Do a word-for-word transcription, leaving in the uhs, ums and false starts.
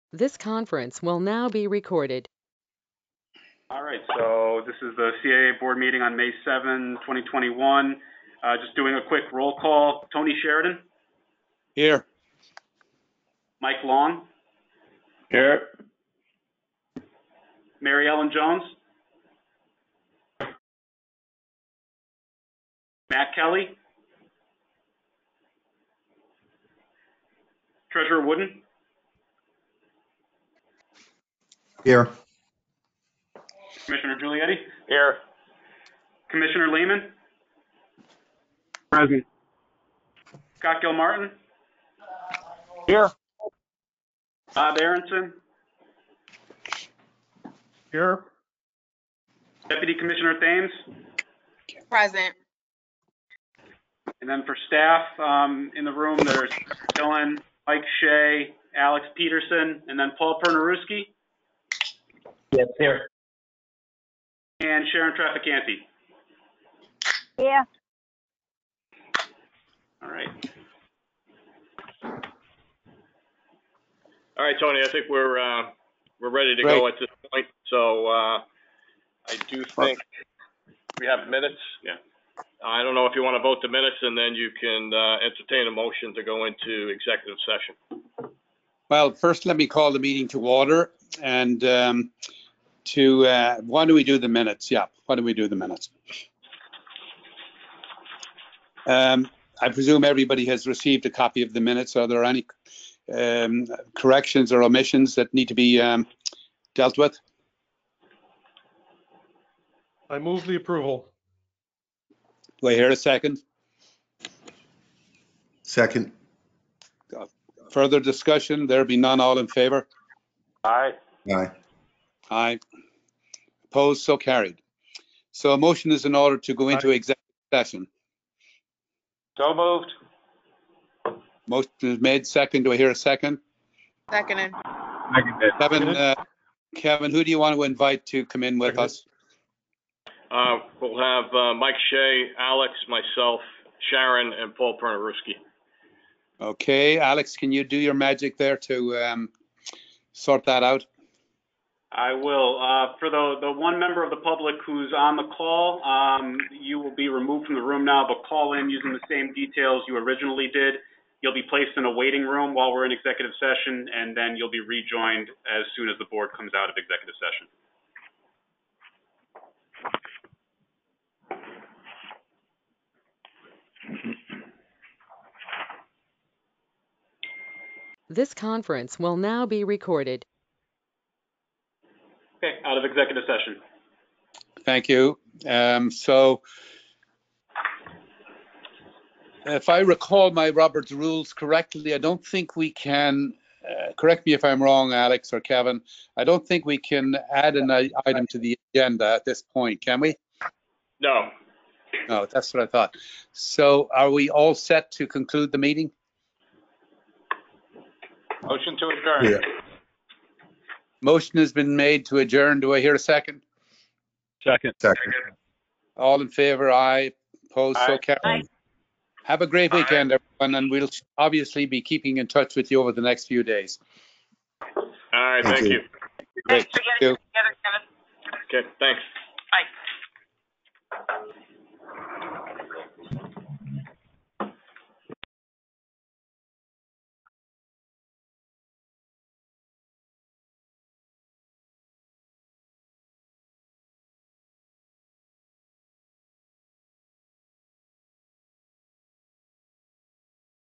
This conference will now be recorded. All right, so this is the C A A board meeting on May seventh, twenty twenty-one. Uh, just doing a quick roll call. Tony Sheridan. Here. Mike Long. Here. Mary Ellen Jones. Matt Kelly. Treasurer Wooden. Here. Commissioner Giulietti. Here. Commissioner Lehman. Present. Scott Gilmartin. Here. Bob Aronson. Here. Deputy Commissioner Thames. Present. And then for staff um, in the room, there's Dylan, Mike Shea, Alex Peterson, and then Paul Pernaruski. Yes, here. And Sharon Traficante. Yeah. All right. All right, Tony, I think we're uh, we're ready to Great. go at this point. So uh, I do think we have minutes. Yeah. I don't know if you want to vote the minutes, and then you can uh, entertain a motion to go into executive session. Well, first, let me call the meeting to order. And um, to, uh, why do we do the minutes? Yeah, why do we do the minutes? Um, I presume everybody has received a copy of the minutes. Are there any um, corrections or omissions that need to be um, dealt with? I move the approval. Do I hear a second? Second. Further discussion? There be none. All in favor? Aye. Aye. Aye. Opposed? So carried. So a motion is in order to go into executive session. So moved. Motion is made. Second. Do I hear a second? Seconded. Kevin, uh, Kevin, who do you want to invite to come in with us? Uh, we'll have uh, Mike Shea, Alex, myself, Sharon, and Paul Pernaruski. Okay, Alex, can you do your magic there to um, sort that out? I will. Uh, for the, the one member of the public who's on the call, um, you will be removed from the room now, but call in using the same details you originally did. You'll be placed in a waiting room while we're in executive session, and then you'll be rejoined as soon as the board comes out of executive session. This conference will now be recorded. Okay, out of executive session. Thank you. Um, so, if I recall my Robert's rules correctly, I don't think we can, uh, correct me if I'm wrong, Alex or Kevin, I don't think we can add an item to the agenda at this point, can we? No. No, that's what I thought. So are we all set to conclude the meeting? Motion to adjourn. Yeah. Motion has been made to adjourn. Do I hear a second? Second. Second. All in favor? Aye. Opposed? So Aye. carried. Aye. Have a great weekend, everyone, and we'll obviously be keeping in touch with you over the next few days. All right, Thank thank you. you. Great. Thanks for Thank getting you. together, Kevin. Okay, thanks. Bye.